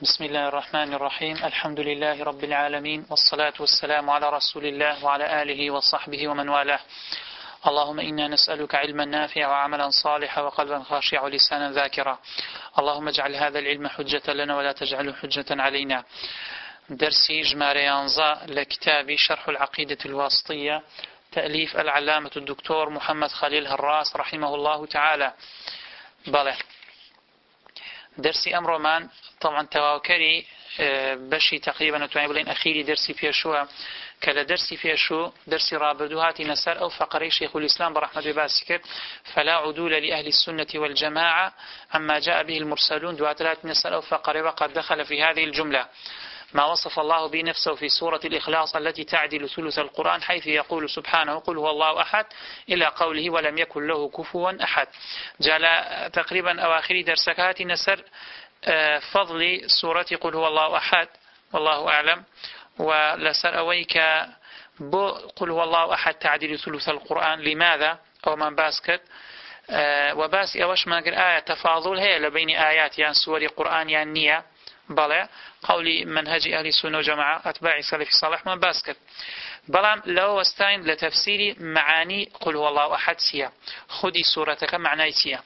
بسم الله الرحمن الرحيم. الحمد لله رب العالمين، والصلاة والسلام على رسول الله وعلى آله وصحبه ومن والاه. اللهم إنا نسألك علما نافعا وعملا صالحا وقلبا خاشعا ولسانا ذاكرا. اللهم اجعل هذا العلم حجة لنا ولا تجعله حجة علينا. درسي جمارة ينظى لكتاب شرح العقيدة الواسطية، تأليف العلامة الدكتور محمد خليل هراس رحمه الله تعالى. بله درسي أمر من طبعا تواكري بشي تقريبا نتواني بلين أخيري درسي فيشوها كلا درسي فيشو درسي رابدوهاتي نسر أو فقري شيخ الإسلام برحمة باسكر فلا عدول لأهل السنة والجماعة عما جاء به المرسلون دواتلات نسر أو فقري، وقد دخل في هذه الجملة ما وصف الله به نفسه في سورة الإخلاص التي تعدل ثلث القرآن، حيث يقول سبحانه قل هو الله أحد إلى قوله ولم يكن له كفوا أحد. جاء تقريبا أواخر درسكات نسر فضل سورة قل هو الله أحد والله أعلم، ولسر أويك بو قل هو الله أحد تعدل ثلث القرآن لماذا أو من باسكت وباس أوش ما قل آية تفاضل هي لبين آيات يعني سور قرآن يعني نية بلى قولي منهج أهل السنة وجماعة أتباع سلف صالح من باسكت. بلام لو وستين لتفسير معاني قل هو الله أحد سيا خذي سورتك معنى سيا.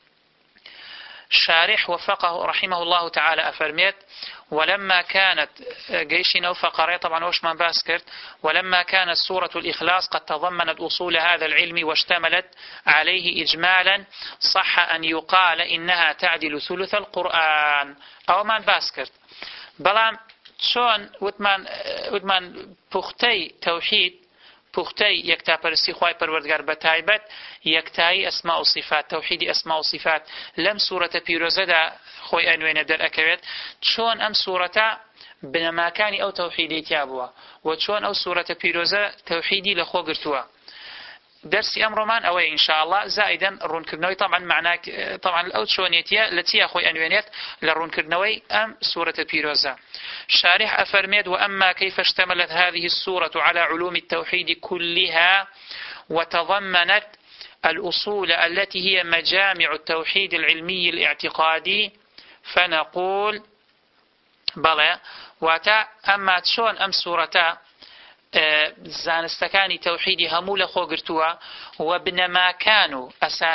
شارح وفقه رحمه الله تعالى أفرميت ولما كانت جيشنا وفقرية طبعا وش من باسكرت ولما كانت سورة الإخلاص قد تضمنت أصول هذا العلم واشتملت عليه إجمالا، صح أن يقال إنها تعدل ثلث القرآن أو من باسكرت. بلام شون ودمان بختي توحيد بوختي يكتا برسي خواي پروردگار بتايبت يكتاي اسماء وصفات توحيد اسماء وصفات لم سورة بيروزة دا خوي انوين در اكويت شون ام سورة بنماكاني او توحيدي تيابوا وشون او سورة بيروزة توحيدي لخو قرتوا. درسي امر مان اوي ان شاء الله زائدا رون كرنوي طبعا معناك طبعا الاوت شونيتيا التي اخوي انوينيت لرون كرنوي ام سوره بيروزا. شارح افرميد واما كيف اشتملت هذه السوره على علوم التوحيد كلها وتضمنت الاصول التي هي مجامع التوحيد العلمي الاعتقادي فنقول بلى واتا اما شون ام سورتا زانستكاني توحيدي همول خوغرتوا وبنما كانوا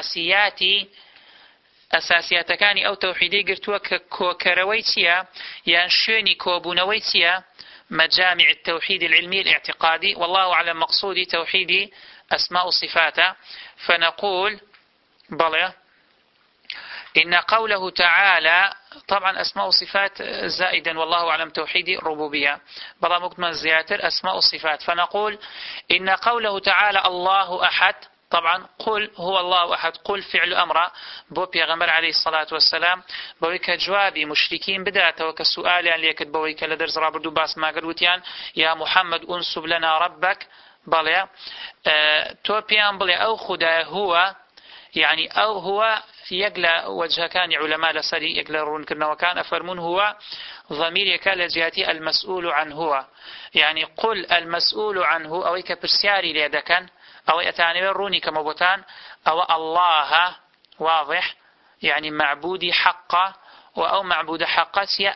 أساسيات كاني أو توحيدي قرتوا كوكرويتيا يعني شوني كوبونويتيا مجامع التوحيد العلمي الاعتقادي. والله أعلم مقصودي توحيدي أسماء وصفاته. فنقول بلى إن قوله تعالى طبعا أسماء وصفات زائدا والله أعلم توحيدي ربوبية بلا مكتمل زياتر أسماء وصفات. فنقول إن قوله تعالى الله أحد طبعا قل هو الله أحد قل فعل أمر بو بيغمبر عليه الصلاة والسلام بويك جوابي مشركين بداته وكسؤال اللي يكد بويك لدرز رابردو باس ما قلوتيان يا محمد أنسب لنا ربك بلى تو بيان بلى أو خدا هو يعني أو هو يقلى وجه كان علماء لسري يقلرون كنا وكان أفرمون هو ضمير يكال جهتي المسؤول عنه هو يعني قل المسؤول عنه أو كبرسياري ليدكن أو يتعني روني كمبوتان أو الله واضح يعني معبودي حقا أو معبود حقا هي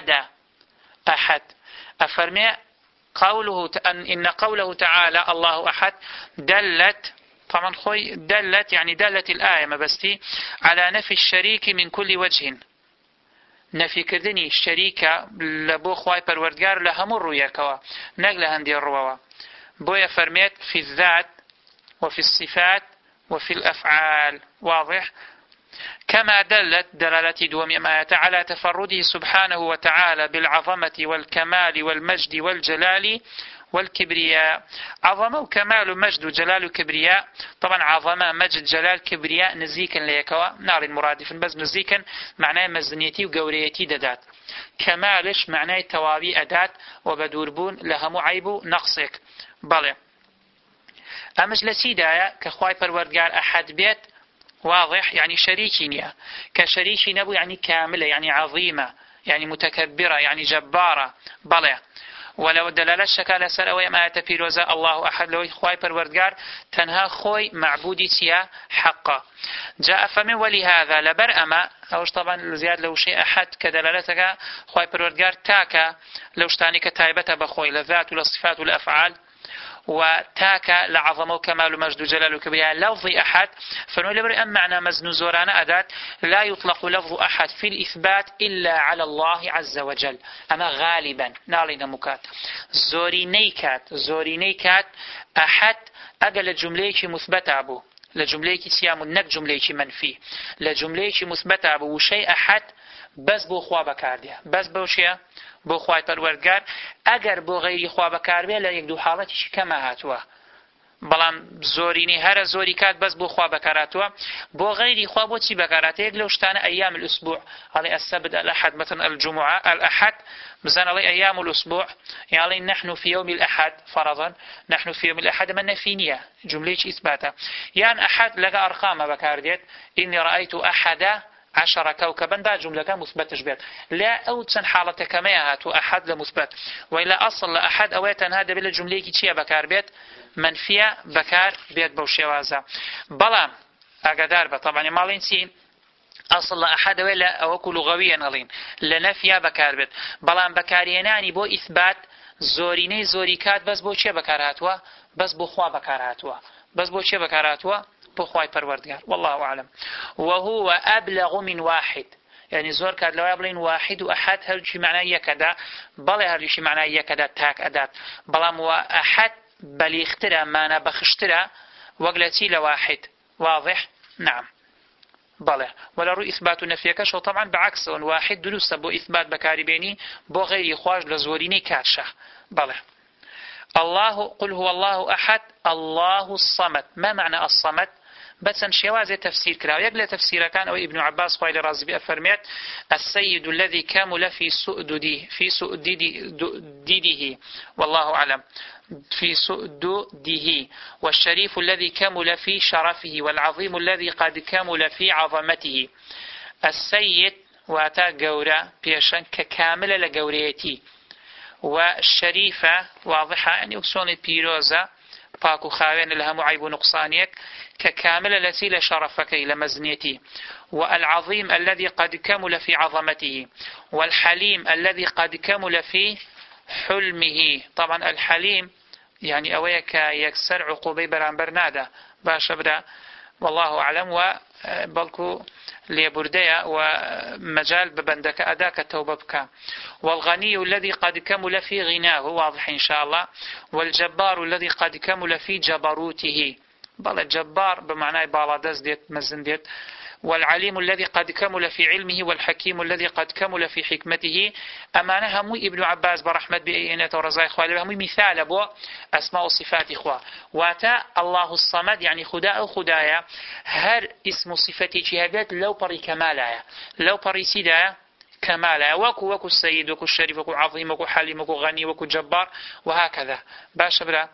أحد أفرمي قوله إن قوله تعالى الله أحد دلت طبعا خوي دلت يعني دلت الآية ما بستي على نفي الشريك من كل وجه نفي كردني الشريكة لبو خواي پروردگار لهمر يكوا نقل هندي الروا بويا فرميت في الذات وفي الصفات وفي الأفعال واضح كما دلت دلالة دوم آيات على تفرده سبحانه وتعالى بالعظمة والكمال والمجد والجلال والكبرياء. عظمة وكمال ومجد وجلال وكبرياء طبعا عظمة مجد جلال كبرياء نزيكا ليكوا نار المرادف بس نزيكا معناه مزنيتي وقوريتي دادات. كمالش معناه توابي أدات وبدوربون لهم عيب نقصك بلى أمش لسيدايا كخواي پروردگار أحد بيت واضح يعني شريكي نيا كشريكي نبو يعني كاملة يعني عظيمة يعني متكبرة يعني جبارة بلى ولو دلالة شكال سر أو يما تبيروزا الله أحد لو خواي پروردگار تنها خوي معبودي تيا حقا جاء فمن ولهذا لبر أما أوش طبعا زياد لو شيء أحد كدلالتك خواي پروردگار تاكا لو شتاني كتايبته بخوي لذات والصفات والأفعال وتاكا لعظمه كمال مجد جلال وكبرياء لفظ أحد فنقول أم معنى مزن زوران أداة لا يطلق لفظ أحد في الإثبات إلا على الله عز وجل أما غالبا نالين مكات زوري نيكات أحد أقل جمليك مثبتة أبو لجمليك سيام نك جمليك منفي لجمليك مثبتة أبو شيء أحد بس بو خوا بكارديا بس بو شيء بو خوای پەروەردگار ئەگەر بۆ غەیری خوا بەکاربێ لە یەک دوو حاڵەتیشی کەمە هاتووە بەڵام زۆرینی هەرە زۆری کات بەس بۆ خوا بەکاراتوە بۆ غەیری خوا بۆچی بەکاراتە یەک لەو شتانە ئەیام الأسبوع هەڵێ السبت الأحد مثلا الجمعة الأحد بزن هەڵێ أيام الأسبوع يعني نحن في يوم الأحد فرضا نحن في يوم الأحد من نفينية جملة إثباتا يعني أحد لقى أرقام بكارديت إني رأيت أحد 10 كوكبا دا جملة مثبتش بيت لا أو تن حالة كما هاتو أحد لمثبت وإلا أصل لأحد أويتن هذا بلا جملة كي بكار بيت منفية بكار بيت بوشي وازا بلا أقدار طبعا مالين سي أصل لأحد ولا أوكو لغويا نلين لنفيا بكار بيت بلا بكاريناني بو إثبات زوريني زوريكات بس بو چي بكار هاتوا بس بو خوا بكار هاتوا بس بو چي بكار هاتوا بخواي پروردگار والله أعلم وهو أبلغ من واحد يعني زور كاد لو يبلين واحد وأحد هرشي معناه يكدا بل هرشي معناه يكدا تاك أدات بلام وأحد بل يخترى مانا بخشترى وقلتي لواحد واضح نعم بله ولا رؤي إثبات نفيك طبعا بعكس واحد دلوس بو إثبات بكاري بيني بو غير خواج لزوريني كاتشه بله الله قل هو الله أحد الله الصمد ما معنى الصمد بس شوازي تفسير كلا يقل تفسير كان أو ابن عباس قائل رازي بأفرميت السيد الذي كامل في سؤدده والله أعلم في سؤدده والشريف الذي كامل في شرفه والعظيم الذي قد كامل في عظمته السيد واتا قورا بيشان ككامل لقوريتي والشريفة واضحة يعني أكسون بيروزة باكو خاوين لها معيب نقصانيك ككامل التي لشرفك إلى مزنيتي والعظيم الذي قد كمل في عظمته والحليم الذي قد كمل في حلمه طبعا الحليم يعني أويك يكسر عقوبي برانبر نادا باشا بدا والله أعلم وبلكو ليبرديا ومجال ببندك أداك التوبة بك والغني الذي قد كمل في غناه واضح إن شاء الله والجبار الذي قد كمل في جبروته بل الجبار بمعنى بالادز ديت مزن ديت والعليم الذي قد كمل في علمه والحكيم الذي قد كمل في حكمته أمانها مو ابن عباس برحمة بأينة ورزاي خوالي مو مثال أبو أسماء وصفات إخوة واتا الله الصمد يعني خداء خدايا هر اسم صفتي جهابات لو بري كمالا لو بري سيدا كمالا وكو السيد وكو الشريف وكو عظيم وكو حليم وكو غني وكو جبار وهكذا باش برا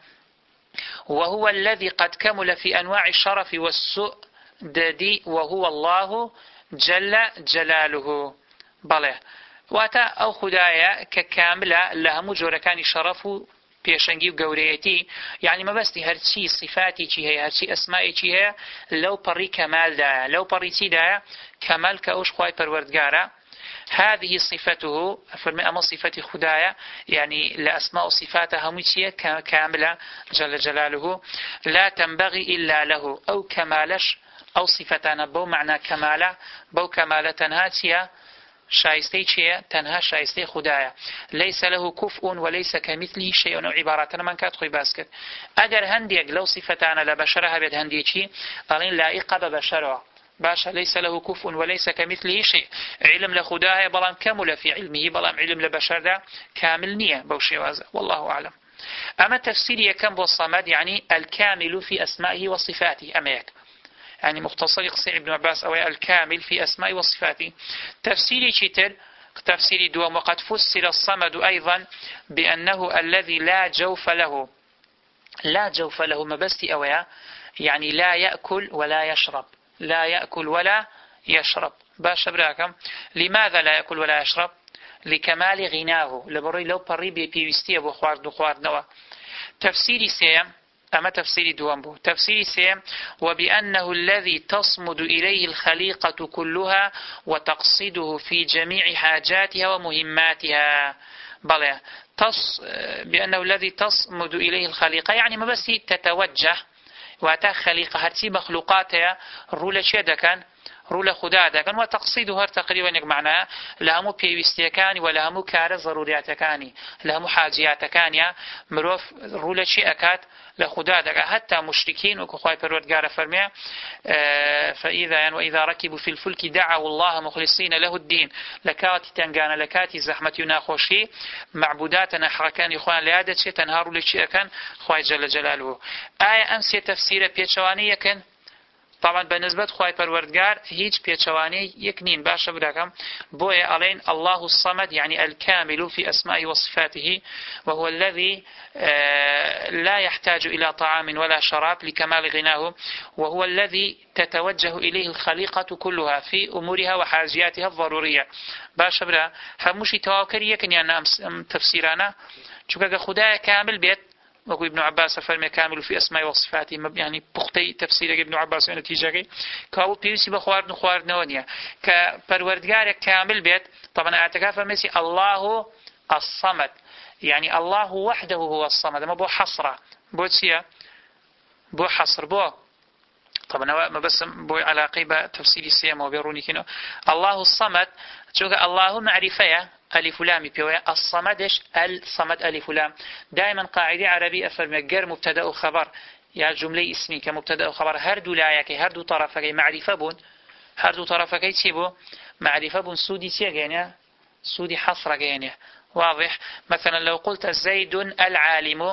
وهو الذي قد كمل في أنواع الشرف والسوء ددي وهو الله جل جلاله بله واتا او خدايا ككاملة لها مجوركان شرف بيشنگي وقوريتي يعني ما بس هرشي صفاتي چي هي هرشي اسمائي چي هي لو بري كمال دا لو بري تي دا كمال كأوش خواي پروردگارا هذه صفته فرمي أما صفة خدايا يعني لأسماء صفاتها متية كاملة جل جلاله لا تنبغي إلا له أو كمالش أو صفتان بو معنى كمالة بو كمالة تنهاتيا شايستي شيء تنها شايستي خدايا ليس له كفء وليس كمثله شيء عباراتنا من كات خوي باسكت أجر هنديك لو صفتان لبشرها بيد هنديكي قالين لائقة ببشرها باشا ليس له كفء وليس كمثله شيء علم لخدايا بلام كمل في علمه بلام علم لبشر ده كامل نية بوشي وازا والله أعلم أما تفسيري كم بالصمد يعني الكامل في أسمائه وصفاته أما يك يعني مختصر يقصي ابن عباس أو الكامل في أسماء وصفاته تفسيري شتر تفسيري دوام وقد فسر الصمد أيضا بأنه الذي لا جوف له لا جوف له مبستي أويا يعني لا يأكل ولا يشرب لا يأكل ولا يشرب باش براكم لماذا لا يأكل ولا يشرب لكمال غناه لبروي لو بري بيوستيه بو خواردنوا. تفسيري سيم أما تفسيري دوامبو تفسيري سيم وبأنه الذي تصمد إليه الخليقة كلها وتقصده في جميع حاجاتها ومهماتها. بلى بأنه الذي تصمد إليه الخليقة يعني ما بس تتوجه واتا خليقة هرتي مخلوقاتها رولة شيدا كان رولة خدا كان وتقصيده هر تقريبا معناها لهمو بيوستيكاني ولهمو كار ضرورياتكاني لهمو حاجياتكاني مروف رولة شيء أكاد لخدا حتى مشركين وكخواي پروردگار فرمي فإذا وإذا ركبوا في الفلك دعوا الله مخلصين له الدين لكاتي تنغانا لكاتي زحمة يناخوشي معبوداتنا حركان إخوان لهذا شيء تنهاروا لشيء كان خواي جل جلاله. آية أمسية تفسير بيتشوانية كان طبعا بالنسبة خواهي پروردگار هيج بيتشواني يكنين باشا براكم بوية علين الله الصمد يعني الكامل في أسمائه وصفاته وهو الذي لا يحتاج إلى طعام ولا شراب لكمال غناه وهو الذي تتوجه إليه الخليقة كلها في أمورها وحاجياتها الضرورية. باشا برا هموشي تواكري يكن يعني تفسيرانا چونك خدا كامل بيت وكو ابن عباس فرمي كامل في أسماء وصفاته يعني بختي تفسير ابن عباس نتيجة كاو بيوسي بخواردن خواردنونيا كپروردگار كامل بيت. طبعا اعتقاد فرميسي الله الصمد يعني الله وحده هو الصمد ما بو حصرة بو تسيا بو حصر بو طبعا ما بس بو علاقة بتفسير السيام وبيروني كنو الله الصمد شوك الله معرفة ألف لام بيويا الصمدش الصمد ألف لام دائما قاعدة عربية أفرمي غير مبتدأ وخبر يا جملة اسمي كمبتدأ وخبر هردو لايك هردو طرفك معرفة بون هردو طرفك تيبو معرفة بون سودي تيجينيا سودي حصر جينيا واضح. مثلا لو قلت زيد العالم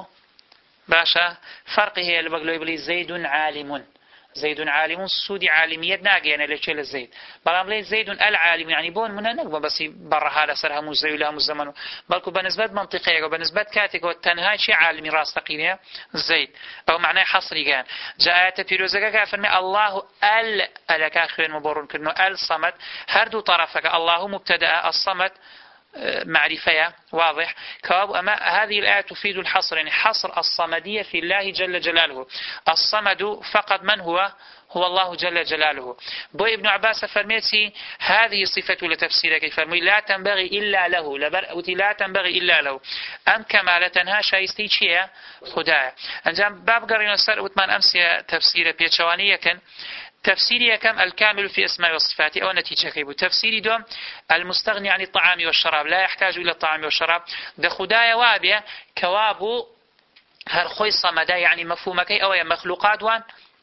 باشا فرق هي اللي بقولوا يبلي زيد عالم زيد عالم سودي عالمية ناقينا لشيل الزيد بلام لي زيد العالم يعني بون من نقبة بس برا هذا سرها مزيد لها مزمنه بلكو بالنسبة منطقية وبالنسبة كاتك والتنهاي شيء عالمي راس تقينية زيد أو معناه حصري كان جاءت بيروزك كافرنا الله ألك آخرين مبورون كنو الصمد هردو طرفك الله مبتدأ الصمد معرفة واضح كواب. أما هذه الآية تفيد الحصر يعني حصر الصمدية في الله جل جلاله. الصمد فقط من هو الله جل جلاله. بو ابن عباس فرميتي هذه صفة لتفسيرك فرمي لا تنبغي إلا له لا تنبغي إلا له أم كمالتها شايستي شيء خدايا أنجام باب قرينا سر وثمان أمسية تفسير بيتشوانية كان تفسيري كم الكامل في أسماء وصفاته أو نتيجة كيبو. تفسيري دوم المستغني عن الطعام والشراب لا يحتاج إلى الطعام والشراب ده خدايا وابيا كوابو هر خوي صمدا يعني مفهومك أو مخلوقات وان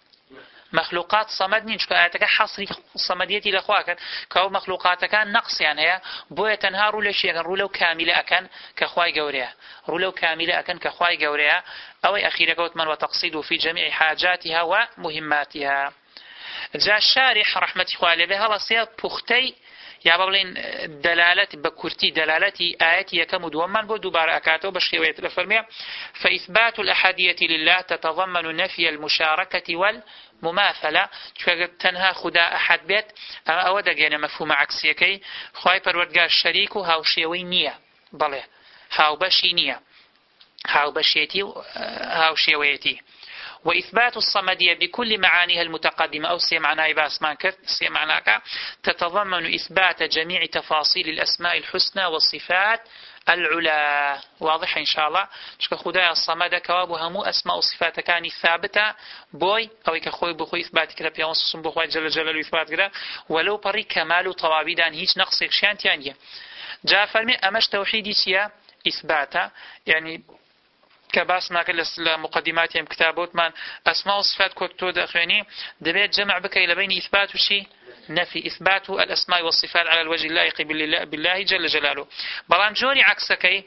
مخلوقات صمد نينش كأتك حصري صمديتي لأخواك كأو مخلوقات كان نقص يعني هي بوية تنها رولو شيئا رولو كاملة أكن كخواي قوريها رولو كاملة أكن كخواي قوريها أو أخيرا قوتمن وتقصيده في جميع حاجاتها ومهماتها. جاء الشارح رحمة الله به هلا سيا بختي يا بابلين دلالة بكرتي دلالتي آياتي يكم دومان بود دوباره أكاتو بشيوية الفرمية فإثبات الأحدية لله تتضمن نفي المشاركة والمماثلة تنها خدا أحد بيت أما أودا جينا مفهوم عكسية كي خواهي پروردگار شريكو هاو شيوي نية بله هاو بشي نية هاو بشيتي هاو شيويتي. وإثبات الصمدية بكل معانيها المتقدمة أو سيمعناها باسمان كرت سيمعناك تتضمن إثبات جميع تفاصيل الأسماء الحسنى والصفات العلا. واضح إن شاء الله شك خدايا الصمد كوابها مو أسماء وصفات كاني ثابتة بوي أو كخوي بخوي إثبات كلا بيانص بخوي جل جلاله إثبات كلا ولو بري كمال طوابي دان هيج نقص شان تانية. جاء فرمي أمش توحيدي سيا إثباتا يعني كباس ناقل لمقدماتهم كتابوت من أسماء وصفات كوكتو داخليني دبيت جمع بكي لبين إثبات شيء نفي إثبات الأسماء والصفات على الوجه اللائق بالله جل جلاله. بلان جوري عكسكي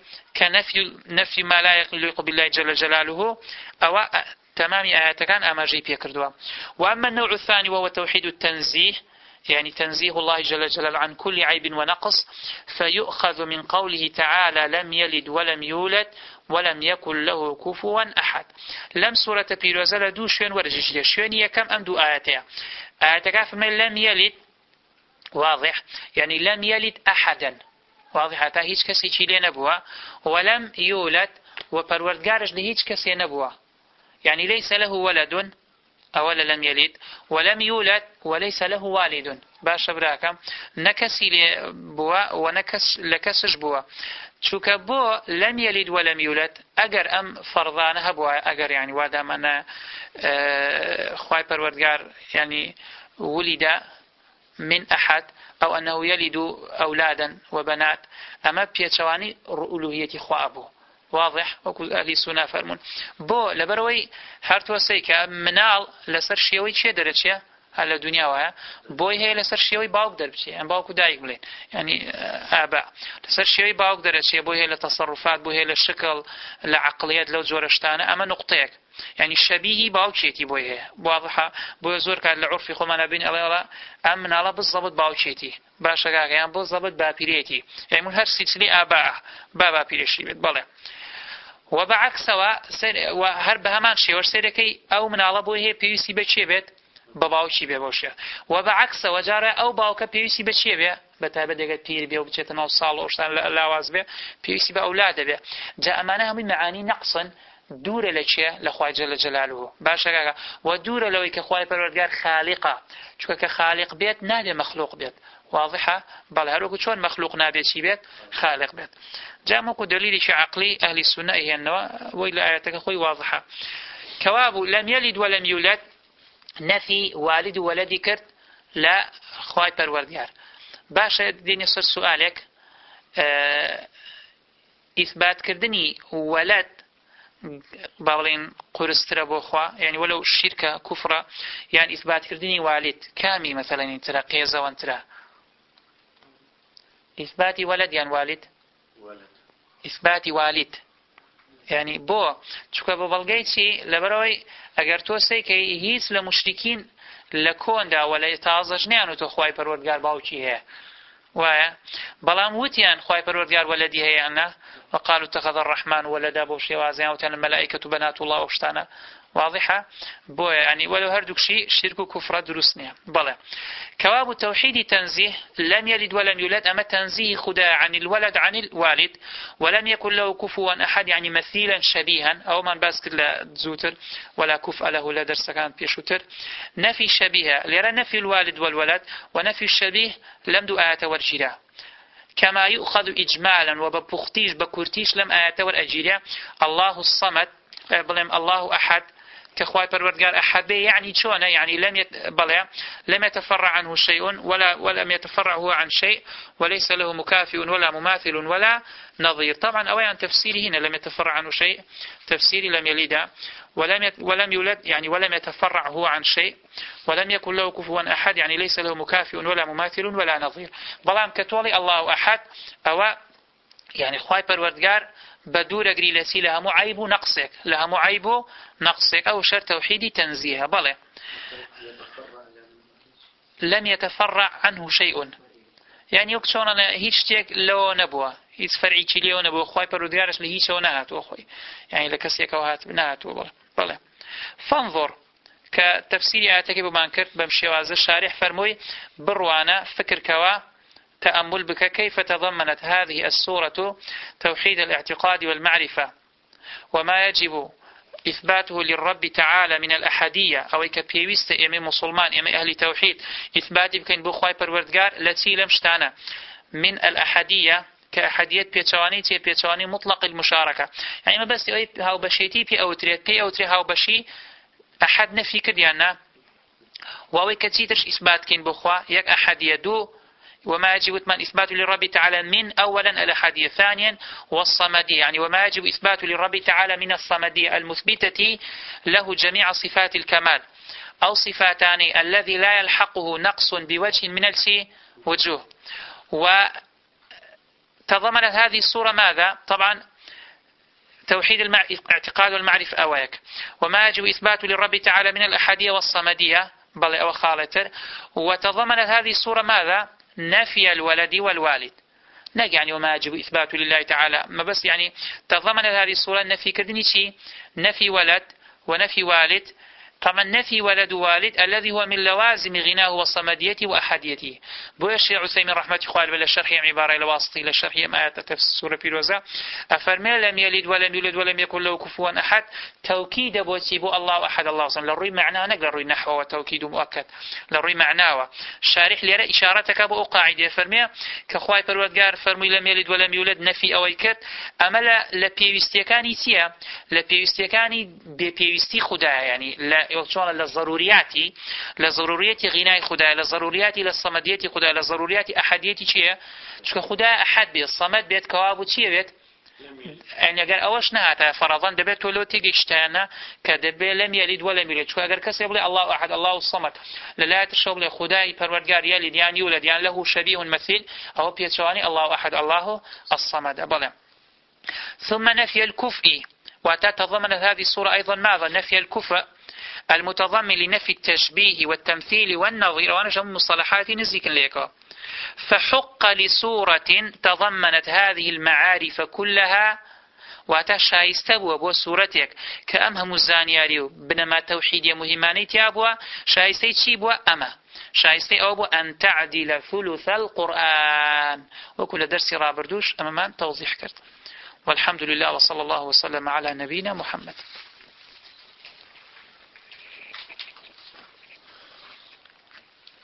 كنفي ما لا يليق بالله جل جلاله أو تمام آيات كان أما جي بيكردوا. وأما النوع الثاني وهو توحيد التنزيه يعني تنزيه الله جل جلاله عن كل عيب ونقص فيؤخذ من قوله تعالى لم يلد ولم يولد ولم يكن له كفوا أحد. لم سورة بيروزة دو شوين ورجيش شوين يكم أم دو آياتها آياتك فمن لم يلد واضح يعني لم يلد أحدا واضح حتى هیچ کسی چی لێ نەبووە ولم يولد وپەروەردگارش لە هیچ کەسێ نەبووە يعني ليس له ولد أولا لم يلد ولم يولد وليس له والد باش براكم نكسي بوا ونكس لكسش بوا چووکە بۆ لم يلد ولم يولد ئەگەر ئەم فەرضانە هەبووە ئەگەر يعني وادام أنا خوای پەروەردگار يعني ولد من أحد أو أنه يلد أولادا وبنات أما بيتشواني ألوهية خوا أبوه واضح وكو أهل السنة فرمون بو لبروي هرتو سيكا منال لسر شيوي چه درچه هلا دنيا وها بوي هي لسر شيوي باوك دربچه ام باوكو دايق بلين يعني آباء لسر شيوي باوك درچه بوي هي لتصرفات بوي هي للشكل لعقليات لو زورشتانه اما نقطيك يعني الشبيه باوكشيتي بوي هي واضحه بوي زور كان العرف خمنا بين الله امن الله بالضبط باوكشيتي باشا يعني بالضبط بابيريتي يعني من هر سلسله آباء بابا بيرشي بله وبعكسوا وهر بهمان شيء ورسيركي أو من على بوه بيوسي بشيء بيت بباوشي ببوشة وبعكس وجارة أو باوك بيوسي بشيء بيت بتابع دقة بير بيو بتشتنا وصال وشتان لا واز بيت بيوسي بأولاده بيت جاء معناها من معاني نقصا دور لشيء لخواه جل جلاله باشا ودور لو كخواه پروردگار خالقه شو كخالق بيت نادي مخلوق بيت واضحة بل هروك شون مخلوق نابي شي بيت خالق بيت جاء موكو دليل شي عقلي أهل السنة هي النواة وإلى آياتك خوي واضحة كواب لم يلد ولم يولد نفي والد ولد كرت لا خواي پروردگار باشا ديني صر سؤالك إثبات كردني ولد باولين قرسترا بوخوا يعني ولو الشركة كفرة يعني إثبات كردني والد كامي مثلا ترى قيزة وانترى إثبات ولد يعني والد إثبات والد يعني بو چوكا ببلغيتي لبروي اگر توسي كي هيس لمشركين لكون دا ولا تازج نيانو تو خواي پروردگار باوچي هي وايا بلام وتيان خواي پروردگار ولدي هي أنا وقالوا اتخذ الرحمن ولدا بوشي وازيان وتان الملائكة بنات الله وشتانا واضحة بو يعني ولو هردوك شيء شرك وكفر دروسنيا بلا كواب التوحيد تنزيه لم يلد ولم يولد أما تنزيه خدا عن الولد عن الوالد ولم يكن له كفوا أحد يعني مثيلا شبيها أو من باسك لا زوتر ولا كفء له لا درس كان بيشوتر نفي شبيهة ليرى نفي الوالد والولد ونفي الشبيه لم دو آيات والجراء كما يؤخذ إجمالا وببختيش بكورتيش لم آيات والأجيرة الله الصمد بلهم الله أحد كخواي پروردگار أحد يعني شونه يعني لم يتفرع عنه شيء ولم يتفرع هو عن شيء وليس له مكافئ ولا مماثل ولا نظير طبعا أولا تفسيره هنا لم يتفرع عنه شيء تفسيري لم يلد ولم يولد يعني ولم يتفرع هو عن شيء ولم يكن له كفوا أحد يعني ليس له مكافئ ولا مماثل ولا نظير بلام كتولي الله أحد أو يعني خواي پروردگار بدور اجري لسي لها معيب نقصك لها معيب نقصك أو شر توحيدي تنزيها بله لم يتفرع عنه شيء يعني يكشون أنا هيش تيك لو نبوه هيش فرعي تشيلي ونبوه خواي پروردگارش لهيش ونهاتو خوي يعني لكسيك وهات نهاتو بله فانظر كتفسير آياتك بمان كرت بمشي وازه شارح فرموي بروانا فكر كوا تأمل بك كيف تضمنت هذه السورة توحيد الاعتقاد والمعرفة وما يجب إثباته للرب تعالى من الأحدية أو كبيوست إمي مسلمان إمي أهل توحيد إثبات بكين بخواي پروردگار التي لمشتانا من الأحدية كأحدية بيتواني مطلق المشاركة يعني ما بس هاو بشيتي بي أوتري هاو بشي أحد نفي كديانا وهو كتيتش إثبات كين بخوا يك أحدية دو وما يجب إثبات للرب تعالى من أولا الأحدية ثانيا والصمدية يعني وما يجب إثبات للرب تعالى من الصمدية المثبتة له جميع صفات الكمال أو صفاتان الذي لا يلحقه نقص بوجه من وجوه وتضمنت هذه الصورة ماذا؟ طبعا توحيد الاعتقاد والمعرفة أواك وما يجب إثبات للرب تعالى من الأحدية والصمدية بل أو خالتر وتضمنت هذه الصورة ماذا؟ نفي الولد والوالد يعني وما يجب إثباته لله تعالى ما بس يعني تضمن هذه الصورة نفي كردني شيء نفي ولد ونفي والد طبعا نفي ولد والد الذي هو من لوازم غناه وصمديته وأحديته. بوش عثيمين رحمة الله بلا شرح عبارة الواسطي لشرح ما آيات تفسير في الوزا أفرمي لم يلد ولم يولد ولم يكن له كفوا أحد توكيد بوتيبو الله أحد الله صلى للروي معناه نقدر روي نحو وتوكيد مؤكد للروي معناه شارح لي إشارتك أبو قاعدة فرمي كخواي پروردگار فرمي لم يلد ولم يولد نفي أو يكت أما لبيوستيكاني سيا لبيوستيكاني بيوستي خدا يعني لا يوصل للضروريات لضروريات غناء خدا لضروريات للصمدية خدا لضروريات أحدية شيء شو خدا أحد بيت الصمد بيت كواب وشيء بيت يعني أجر أوش نهاتا فرضاً دبت ولو تيجيشتانا كدبي لم يلد ولم يولد شو أجر كسب لي الله أحد الله الصمد لا تشوف خداي پروردگار يلد يعني يولد يعني له شبيه مثيل أو بيتشواني الله أحد الله الصمد أبدا. ثم نفي الكفء وتتضمن هذه الصورة أيضا ماذا؟ نفي الكفء المتضمن لنفي التشبيه والتمثيل والنظير وأنا شو مصطلحات نزيك ليك. فحق لسورة تضمنت هذه المعارف كلها وتشايستبوا بو سورتك كأمهم الزانياريو بنما توحيد مهماني تيابوا شايستي تشيبوا أما شايستي أوبو أن تعدل ثلث القرآن وكل درس رابردوش أمامان توضيح كرت. والحمد لله وصلى الله وسلم على نبينا محمد.